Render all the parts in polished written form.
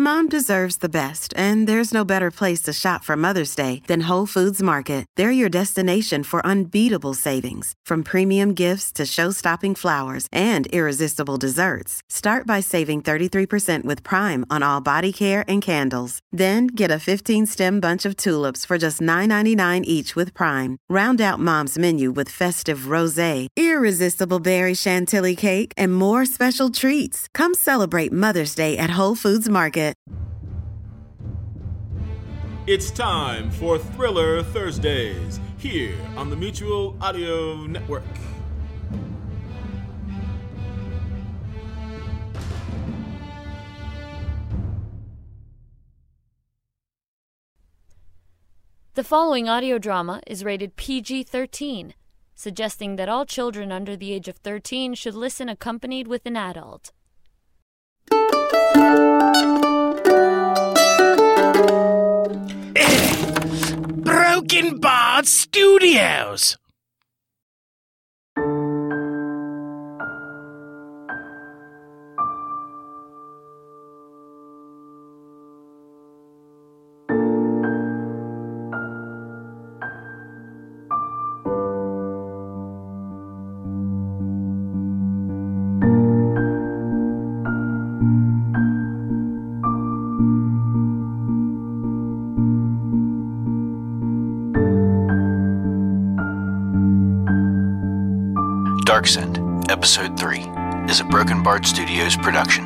Mom deserves the best, and there's no better place to shop for Mother's Day than Whole Foods Market. They're your destination for unbeatable savings, from premium gifts to show-stopping flowers and irresistible desserts. Start by saving 33% with Prime on all body care and candles. Then get a 15-stem bunch of tulips for just $9.99 each with Prime. Round out Mom's menu with festive rosé, irresistible berry chantilly cake, and more special treats. Come celebrate Mother's Day at Whole Foods Market. It's time for Thriller Thursdays here on the Mutual Audio Network. The following audio drama is rated PG-13, suggesting that all children under the age of 13 should listen accompanied with an adult. Broken Bard Studios! Darksend, Episode 3, is a Broken Bard Studios production.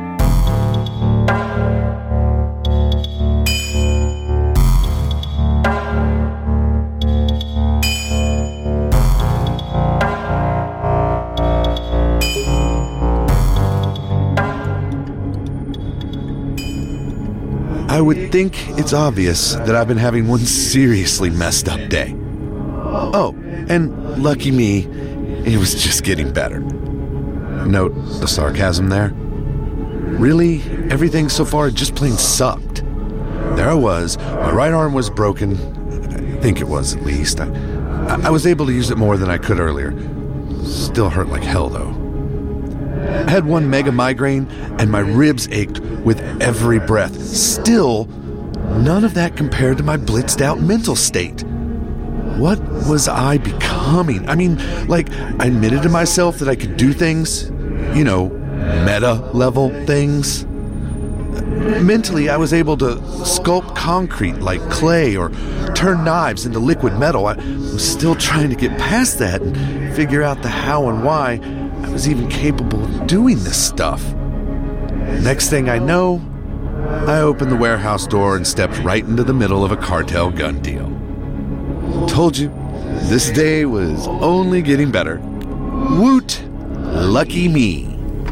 I would think it's obvious that I've been having one seriously messed up day. Oh, and lucky me, it was just getting better. Note the sarcasm there. Really, everything so far just plain sucked. There I was, my right arm was broken. I think it was, at least. I was able to use it more than I could earlier. Still hurt like hell, though. I had one mega migraine, and my ribs ached with every breath. Still, none of that compared to my blitzed out mental state. What was I becoming? I mean, like, I admitted to myself that I could do things, you know, meta-level things. Mentally, I was able to sculpt concrete like clay or turn knives into liquid metal. I was still trying to get past that and figure out the how and why I was even capable of doing this stuff. Next thing I know, I opened the warehouse door and stepped right into the middle of a cartel gun deal. Told you, this day was only getting better. Woot! Lucky me.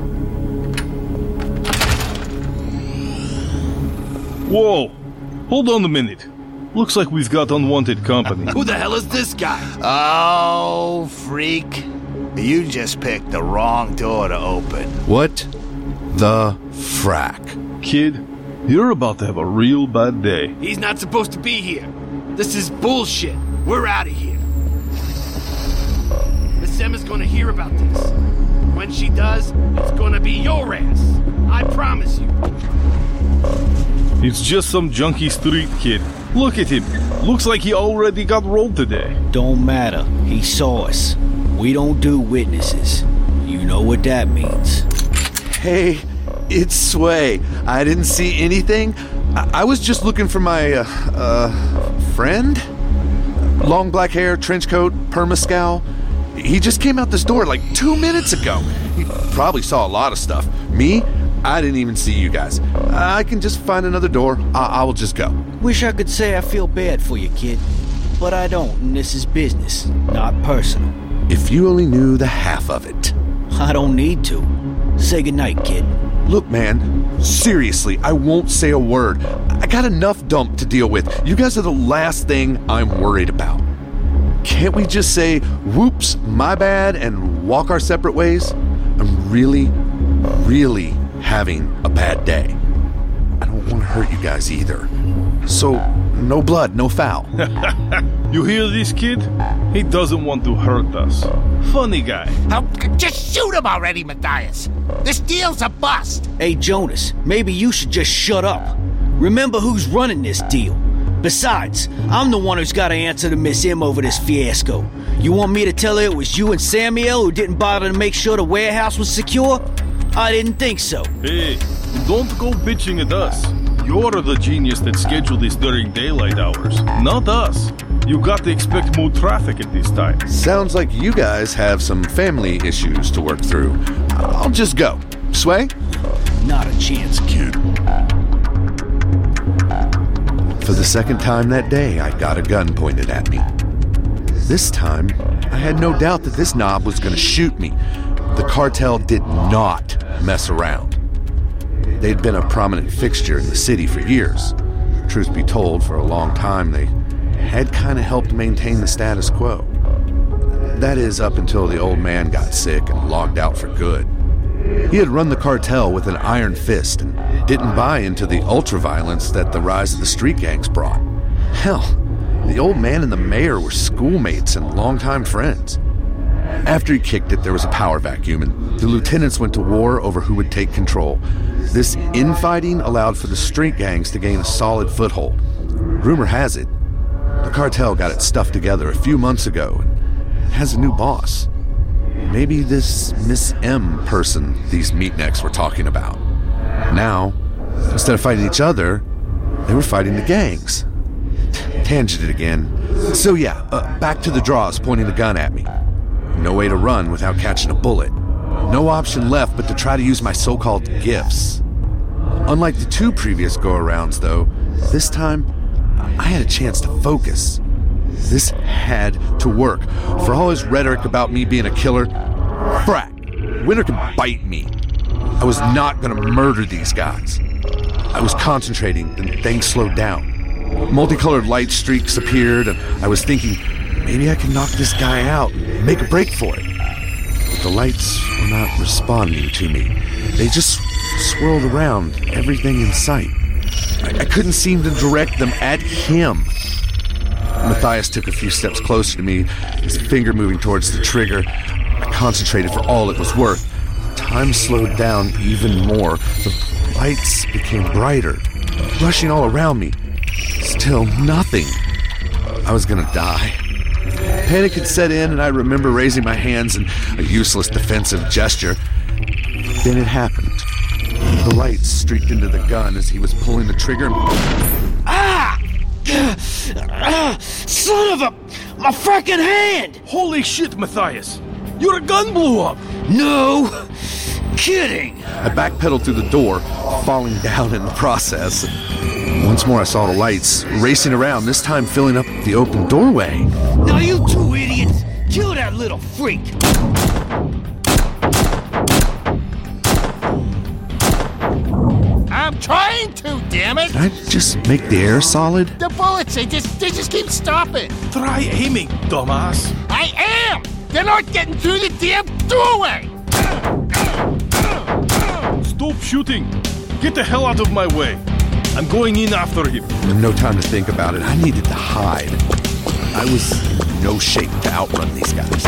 Whoa! Hold on a minute. Looks like we've got unwanted company. Who the hell is this guy? Oh, freak. You just picked the wrong door to open. What the frack? Kid, you're about to have a real bad day. He's not supposed to be here. This is bullshit. We're out of here. Miss Emma's gonna hear about this. When she does, it's gonna be your ass. I promise you. It's just some junky street kid. Look at him. Looks like he already got rolled today. Don't matter. He saw us. We don't do witnesses. You know what that means. Hey, it's Sway. I didn't see anything. I was just looking for my, friend? Long black hair, trench coat, perma-scowl. He just came out this door like 2 minutes ago. He probably saw a lot of stuff. Me? I didn't even see you guys. I can just find another door. I will just go. Wish I could say I feel bad for you, kid. But I don't, and this is business, not personal. If you only knew the half of it. I don't need to. Say goodnight, kid. Look, man, seriously, I won't say a word. I got enough dump to deal with. You guys are the last thing I'm worried about. Can't we just say, whoops, my bad, and walk our separate ways? I'm really, really having a bad day. I don't want to hurt you guys either. So, no blood, no foul. You hear this, kid? He doesn't want to hurt us. Funny guy. Oh, just shoot him already, Matthias. This deal's a bust. Hey, Jonas, maybe you should just shut up. Remember who's running this deal. Besides, I'm the one who's got to answer to Miss M over this fiasco. You want me to tell her it was you and Samuel who didn't bother to make sure the warehouse was secure? I didn't think so. Hey, don't go bitching at us. You're the genius that scheduled this during daylight hours, not us. You got to expect more traffic at this time. Sounds like you guys have some family issues to work through. I'll just go. Sway? Not a chance, kid. For the second time that day, I got a gun pointed at me. This time, I had no doubt that this knob was going to shoot me. The cartel did not mess around. They'd been a prominent fixture in the city for years. Truth be told, for a long time, they had kind of helped maintain the status quo. That is, up until the old man got sick and logged out for good. He had run the cartel with an iron fist and didn't buy into the ultraviolence that the rise of the street gangs brought. Hell, the old man and the mayor were schoolmates and longtime friends. After he kicked it, there was a power vacuum, and the lieutenants went to war over who would take control. This infighting allowed for the street gangs to gain a solid foothold. Rumor has it, the cartel got its stuff together a few months ago and has a new boss. Maybe this Miss M person these meatnecks were talking about. Now, instead of fighting each other, they were fighting the gangs. Tangented again. So yeah, back to the draws pointing the gun at me. No way to run without catching a bullet. No option left but to try to use my so-called gifts. Unlike the two previous go-arounds, though, this time I had a chance to focus. This had to work. For all his rhetoric about me being a killer, frack, Winter can bite me. I was not gonna murder these guys. I was concentrating, and things slowed down. Multicolored light streaks appeared, and I was thinking, maybe I can knock this guy out and make a break for it. But the lights were not responding to me. They just swirled around everything in sight. I couldn't seem to direct them at him. Matthias took a few steps closer to me, his finger moving towards the trigger. I concentrated for all it was worth. Time slowed down even more. The lights became brighter, rushing all around me. Still nothing. I was gonna die. Panic had set in, and I remember raising my hands in a useless defensive gesture. Then it happened. The lights streaked into the gun as he was pulling the trigger. Son of a... my frickin' hand! Holy shit, Matthias! Your gun blew up! No! Kidding! I backpedaled through the door, falling down in the process. Once more I saw the lights, racing around, this time filling up the open doorway. Now you two idiots, kill that little freak! I'm trying to, damn it! Did I just make the air solid? The bullets, they just keep stopping. Try aiming, dumbass. I am! They're not getting through the damn doorway! Stop shooting. Get the hell out of my way. I'm going in after him. No time to think about it. I needed to hide. I was in no shape to outrun these guys.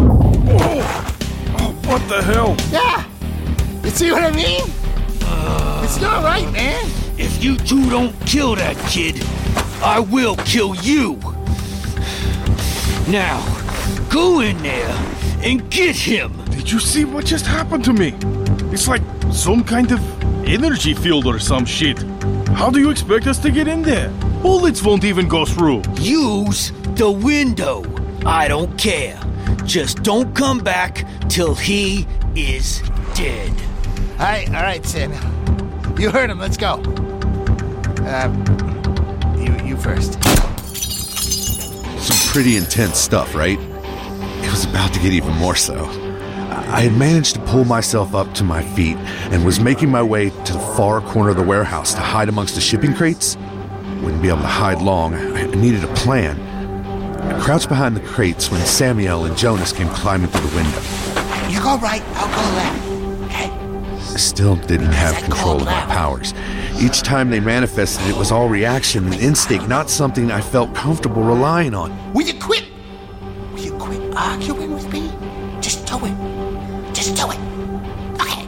Oh, what the hell? Yeah! You see what I mean? It's not right, man. If you two don't kill that kid, I will kill you. Now, go in there and get him. Did you see what just happened to me? It's like some kind of energy field or some shit. How do you expect us to get in there? Bullets won't even go through. Use the window. I don't care. Just don't come back till he is dead. All right, Sid. You heard him. Let's go. You first. Some pretty intense stuff, right? It was about to get even more so. I had managed to pull myself up to my feet and was making my way to the far corner of the warehouse to hide amongst the shipping crates. Wouldn't be able to hide long. I needed a plan. I crouched behind the crates when Samuel and Jonas came climbing through the window. You go right, I'll go left. Okay? I still didn't have control of my powers. Each time they manifested, it was all reaction and instinct, not something I felt comfortable relying on. Will you quit arguing with me? Do it. Just do it. Okay.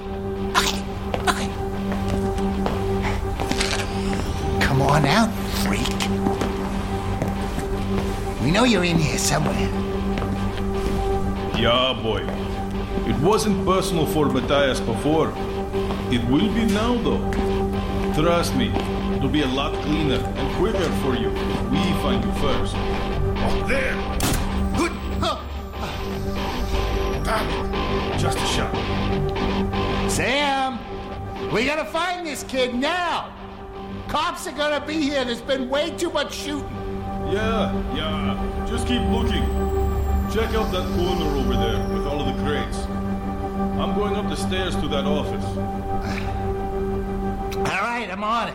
Come on out, freak. We know you're in here somewhere. Yeah, boy. It wasn't personal for Matthias before. It will be now, though. Trust me, it'll be a lot cleaner and quicker for you if we find you first. Oh, there! Good! Just a shot. Sam! We gotta find this kid now! Cops are gonna be here. There's been way too much shooting. Yeah. Just keep looking. Check out that corner over there with all of the crates. I'm going up the stairs to that office. All right, I'm on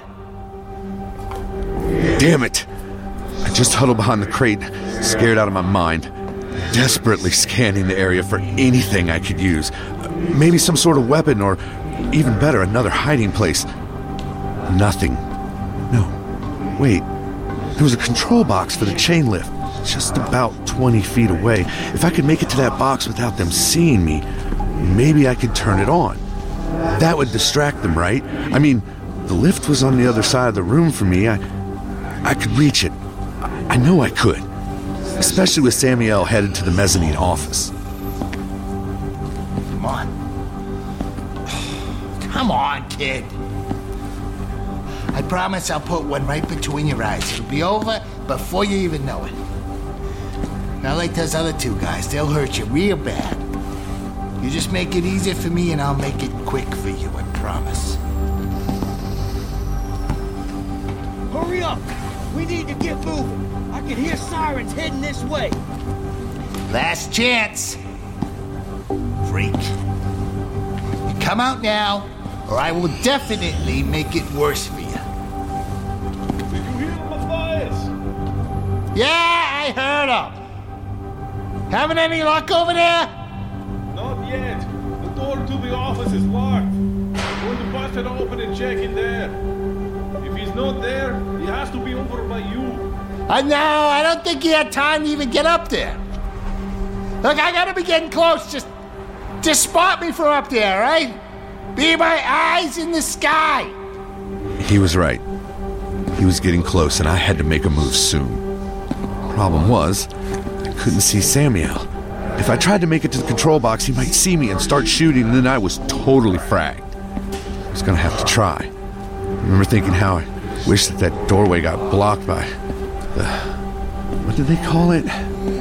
it. Damn it! I just huddled behind the crate, scared out of my mind, desperately scanning the area for anything I could use. Maybe some sort of weapon, or even better, another hiding place. Nothing. No. Wait. There was a control box for the chain lift, just about 20 feet away. If I could make it to that box without them seeing me, maybe I could turn it on. That would distract them, right? I mean, the lift was on the other side of the room from me. I could reach it. I know I could. Especially with Samuel headed to the mezzanine office. Come on. Come on, kid. I promise I'll put one right between your eyes. It'll be over before you even know it. Not like those other two guys. They'll hurt you real bad. You just make it easier for me and I'll make it quick for you, I promise. Hurry up! We need to get moving. I can hear sirens heading this way. Last chance. Freak. You come out now, or I will definitely make it worse for you. Did you hear Matthias? Yeah, I heard him. Having any luck over there? Not yet. The door to the office is locked. I'm going to bust it open and check in there. If he's not there, he has to be over by you. I know, I don't think he had time to even get up there. Look, I gotta be getting close. Just spot me from up there, right? Be my eyes in the sky. He was right. He was getting close, and I had to make a move soon. Problem was, I couldn't see Samuel. If I tried to make it to the control box, he might see me and start shooting, and then I was totally fragged. I was gonna have to try. I remember thinking how I wish that doorway got blocked by the... what did they call it?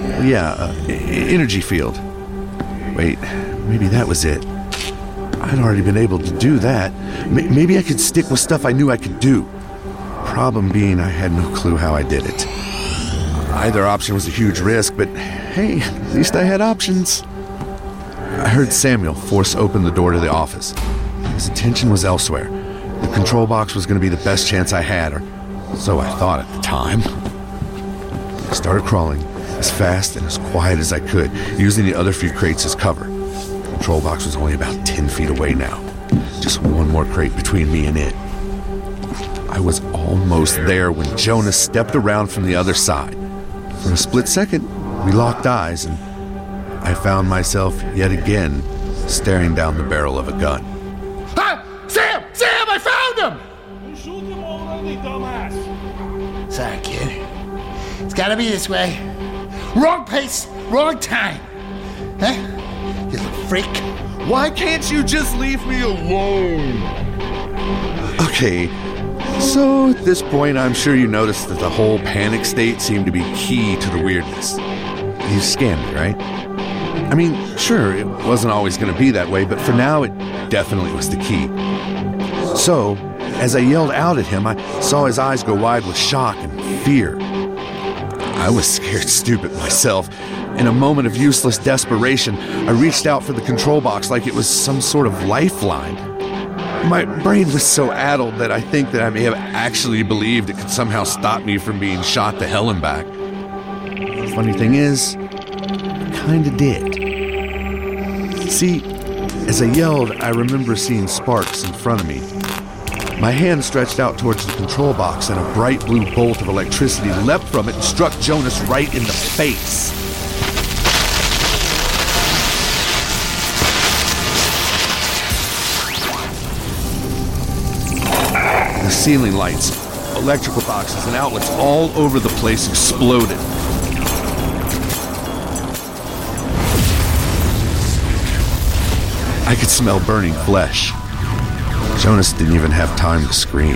Energy field. Wait, maybe that was it. I'd already been able to do that. Maybe I could stick with stuff I knew I could do. Problem being, I had no clue how I did it. Either option was a huge risk, but hey, at least I had options. I heard Samuel force open the door to the office. His attention was elsewhere. The control box was going to be the best chance I had, or so I thought at the time. I started crawling as fast and as quiet as I could, using the other few crates as cover. The control box was only about 10 feet away now. Just one more crate between me and it. I was almost there when Jonas stepped around from the other side. For a split second, we locked eyes, and I found myself yet again staring down the barrel of a gun. Ah! Sam! I found him! You shoot him already, dumbass! Sorry, kid. It's gotta be this way. Wrong place, wrong time. Huh? You little freak. Why can't you just leave me alone? Okay, so at this point, I'm sure you noticed that the whole panic state seemed to be key to the weirdness. You scanned me, right? I mean, sure, it wasn't always going to be that way, but for now, it definitely was the key. So, as I yelled out at him, I saw his eyes go wide with shock and fear. I was scared stupid myself. In a moment of useless desperation, I reached out for the control box like it was some sort of lifeline. My brain was so addled that I think that I may have actually believed it could somehow stop me from being shot to hell and back. The funny thing is, it kinda did. See, as I yelled, I remember seeing sparks in front of me. My hand stretched out towards the control box, and a bright blue bolt of electricity leapt from it and struck Jonas right in the face. The ceiling lights, electrical boxes, and outlets all over the place exploded. I could smell burning flesh. Jonas didn't even have time to scream.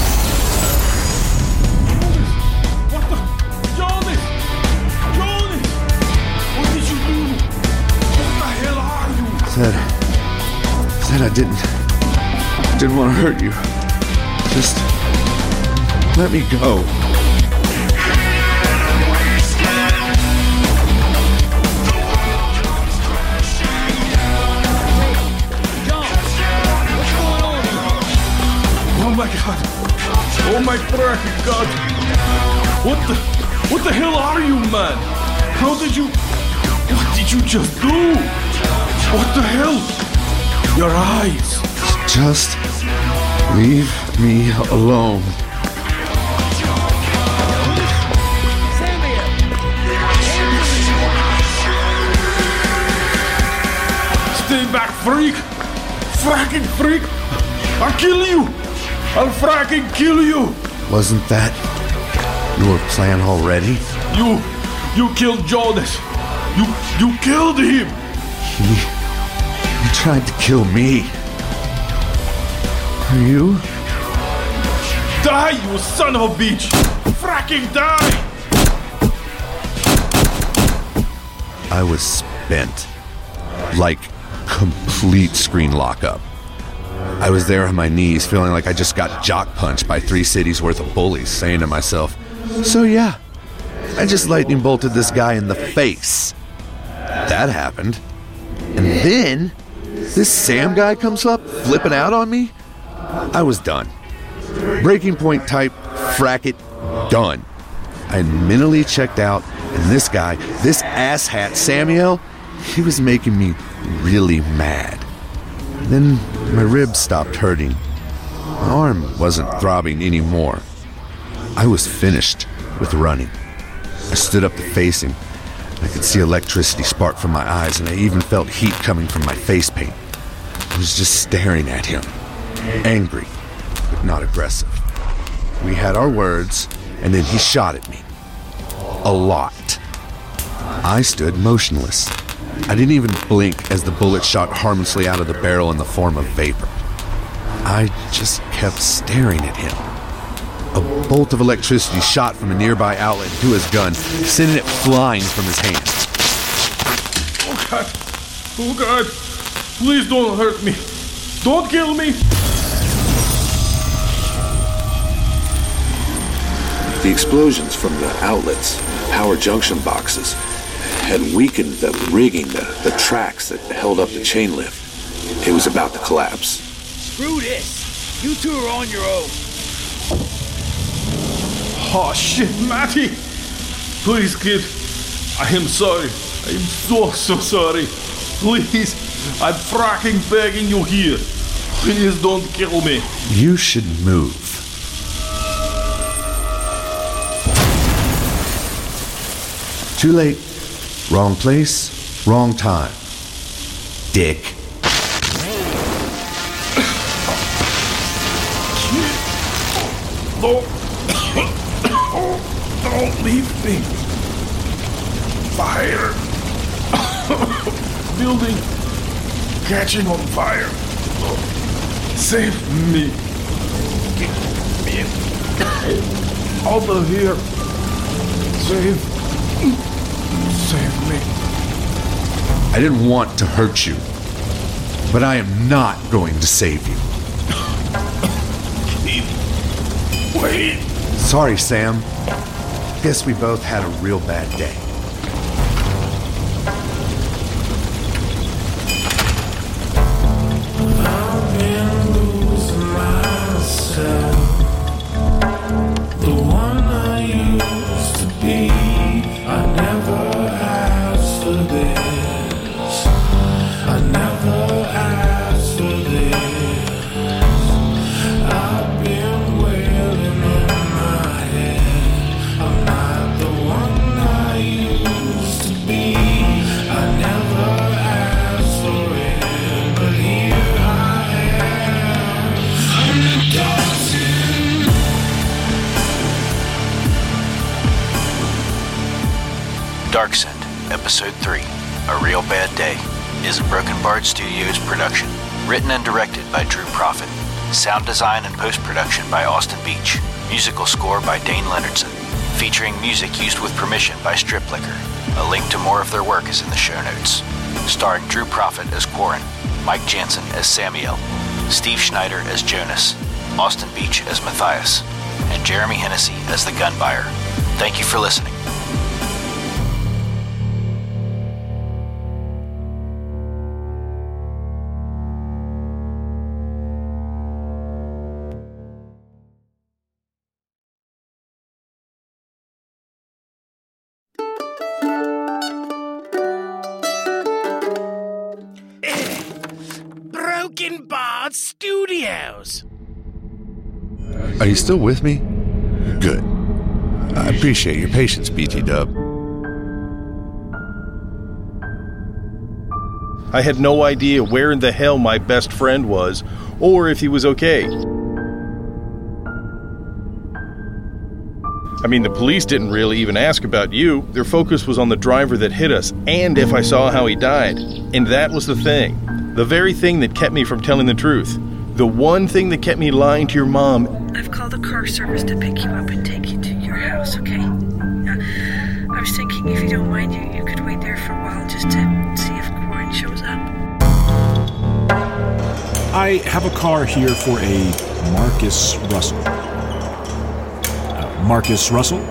What the? Jonas! Jonas! What did you do? What the hell are you? Said I didn't want to hurt you. Just let me go. Oh my God! Oh my fucking God! What the hell are you, man? What did you just do? What the hell? Your eyes! Just leave me alone. Stay back, freak! Fracking freak! I'll kill you! I'll fracking kill you! Wasn't that your plan already? You killed Jonas! You killed him! He tried to kill me. Are you? Die, you son of a bitch! Fracking die! I was spent. Like complete screen lockup. I was there on my knees, feeling like I just got jock punched by 3 cities worth of bullies, saying to myself, so yeah, I just lightning bolted this guy in the face. That happened. And then, this Sam guy comes up, flipping out on me. I was done. Breaking point type, frack it, done. I had mentally checked out, and this guy, this asshat Samuel, he was making me really mad. Then my ribs stopped hurting. My arm wasn't throbbing anymore. I was finished with running. I stood up to face him. I could see electricity spark from my eyes, and I even felt heat coming from my face paint. I was just staring at him, angry, but not aggressive. We had our words, and then he shot at me. A lot. I stood motionless. I didn't even blink as the bullet shot harmlessly out of the barrel in the form of vapor. I just kept staring at him. A bolt of electricity shot from a nearby outlet into his gun, sending it flying from his hands. Oh God! Oh God! Please don't hurt me! Don't kill me! The explosions from the outlets, power junction boxes, had weakened the rigging, the tracks that held up the chain lift. It was about to collapse. Screw this! You two are on your own. Oh shit, Matty! Please, kid. I am sorry. I am so sorry. Please, I'm fracking begging you here. Please don't kill me. You should move. Too late. Wrong place, wrong time. Dick. Don't leave me. Fire. Building catching on fire. Save me. Get me out of here. Save me. I didn't want to hurt you, but I am not going to save you. Wait. Sorry, Sam. Guess we both had a real bad day. I've been losing myself. The one I used to be. I never asked for this. I never asked for this. I've been wailing in my head. I'm not the one I used Darksend, Episode 3, A Real Bad Day, is a Broken Bard Studios production. Written and directed by Drew Prophet. Sound design and post-production by Austin Beach. Musical score by Dane Leonardson. Featuring music used with permission by Strip Liquor. A link to more of their work is in the show notes. Starring Drew Prophet as Quarren, Mike Jansen as Samuel, Steve Schneider as Jonas, Austin Beach as Matthias, and Jeremy Hennessy as the gun buyer. Thank you for listening. Broken Bard Studios. Are you still with me? Good. I appreciate your patience, BT Dub. I had no idea where in the hell my best friend was, or if he was okay. I mean, the police didn't really even ask about you. Their focus was on the driver that hit us, and if I saw how he died. And that was the thing. The very thing that kept me from telling the truth. The one thing that kept me lying to your mom. I've called the car service to pick you up and take you to your house, okay? I was thinking if you don't mind, you could wait there for a while just to see if Quarren shows up. I have a car here for a Marcus Russell. Marcus Russell?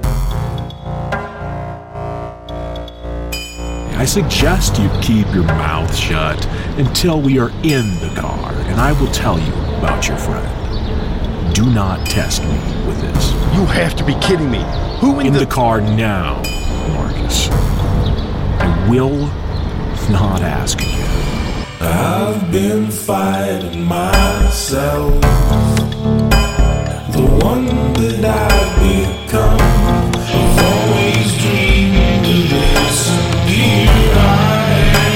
I suggest you keep your mouth shut until we are in the car, and I will tell you about your friend. Do not test me with this. You have to be kidding me. Who in the car now, Marcus? I will not ask you. I've been fighting myself. The one that I've become. I've always dreamed of this. Here I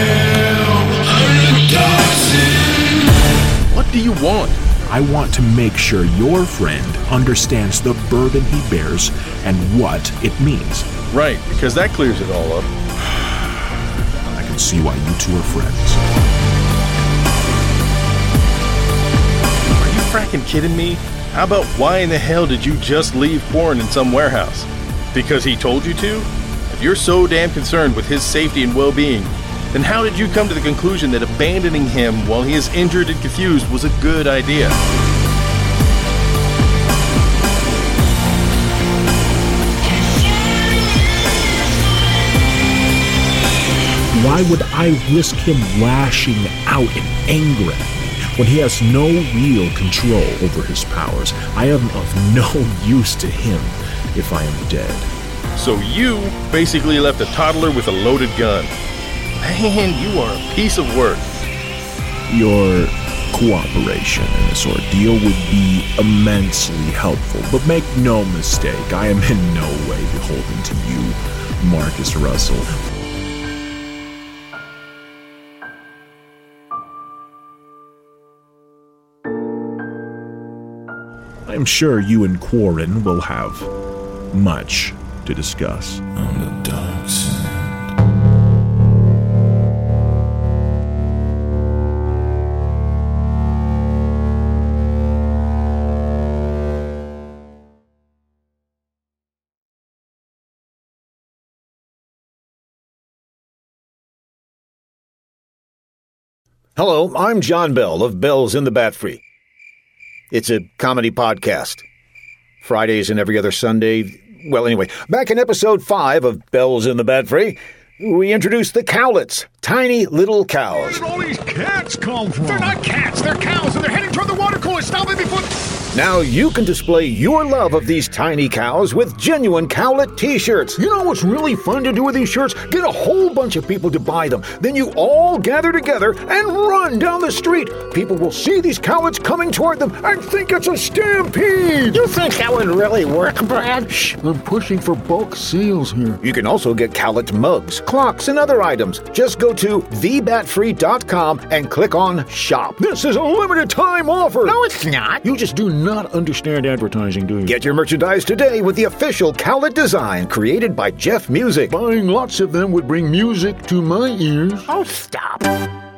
am. What do you want? I want to make sure your friend understands the burden he bears and what it means. Right, because that clears it all up. I can see why you two are friends. Are you fracking kidding me? How about why in the hell did you just leave Quarren in some warehouse? Because he told you to? If you're so damn concerned with his safety and well-being, then how did you come to the conclusion that abandoning him while he is injured and confused was a good idea? Why would I risk him lashing out in anger at me when he has no real control over his powers? I am of no use to him if I am dead. So you basically left a toddler with a loaded gun. Man, you are a piece of work. Your cooperation in this ordeal would be immensely helpful, but make no mistake, I am in no way beholden to you, Marcus Russell. I'm sure you and Quarren will have much to discuss. On the dark side. Hello, I'm John Bell of Bells in the Bat Free. It's a comedy podcast. Fridays and every other Sunday. Well, anyway, back in episode 5 of Bells in the Bat Free, we introduced the cowlets, tiny little cows. Where did all these cats come from? They're not cats, they're cows, and they're heading toward the water cooler. Stop it before... Now you can display your love of these tiny cows with genuine cowlet t-shirts. You know what's really fun to do with these shirts? Get a whole bunch of people to buy them. Then you all gather together and run down the street. People will see these cowlets coming toward them and think it's a stampede. You think that would really work, Brad? Shh, I'm pushing for bulk sales here. You can also get cowlet mugs, clocks, and other items. Just go to thebatfree.com and click on Shop. This is a limited time offer. No, it's not. You just do not understand advertising, do you? Get your merchandise today with the official Cowlet design created by Jeff Music. Buying lots of them would bring music to my ears. Oh, stop.